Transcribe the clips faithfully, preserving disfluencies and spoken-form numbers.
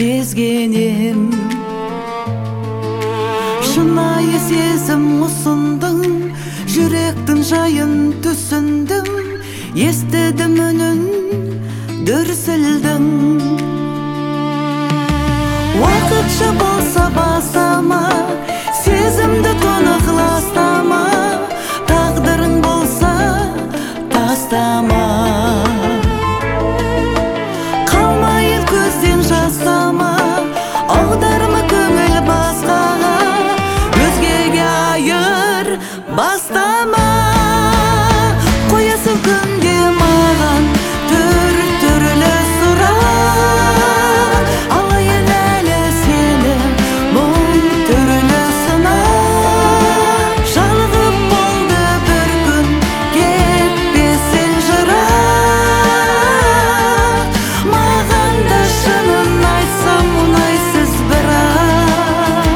сезгенем. Шынайы сезім ұсындың, жүректің жайын түсіндім, естідім үнін, дүрсілдің. Уақытша болса басама, сезімді тонық ластама, тағдырың болса тастама. Қалмайын көзден жастама, аударма көңіл басқаға, өзгеге айыр бастама. Қоясың күнде маған түр-түрлі сұрақ, алайын әлі сені мұң түрлі сынақ. Жалығып болды бір күн, кетпесін жырақ, маған да шынын айтсам ұнайсыз бірақ.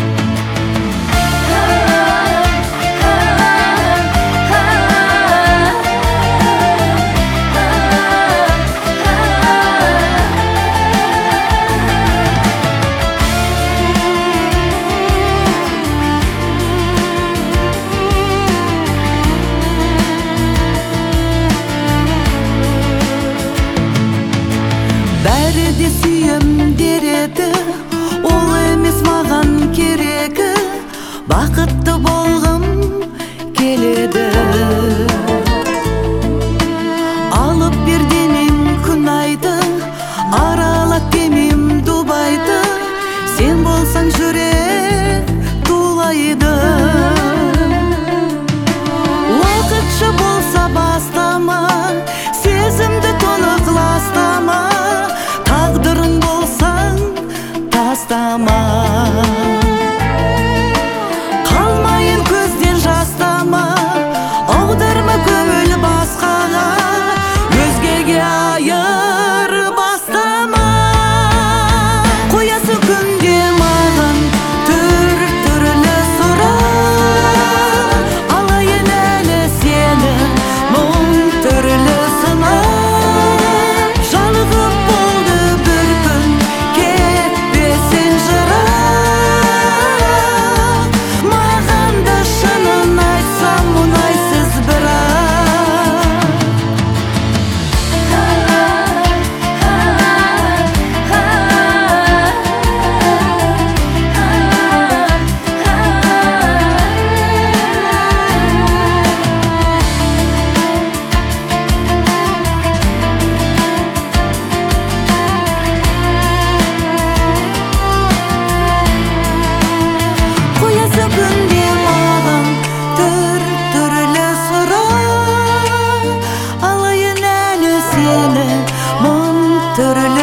Бәрі де сүйем дереді, ол емес маған керегі, бақытты болғым келеді. Алып бер демем күн айды, аралап демем Дубайды, сен болсаң жүрек тулайды. Уақытша болса бастама, сезімді тонық ластама, тағдырың болсаң тастама. Қалмайын көзден жастама, аударма көңіл басқаға, өзгеге айыр бастама. Қоясың күнде маған түр-түрлі сұрақ, алайын әлі сені мұң түрлі сынақ. Жалығып болды бір күн, кетпесін жырақ, маған да шынын айтсам ұнайсыз бірақ. Қоясың күнде маған түр-түрлі сұрақ, алайын әлі сені мұң түрлі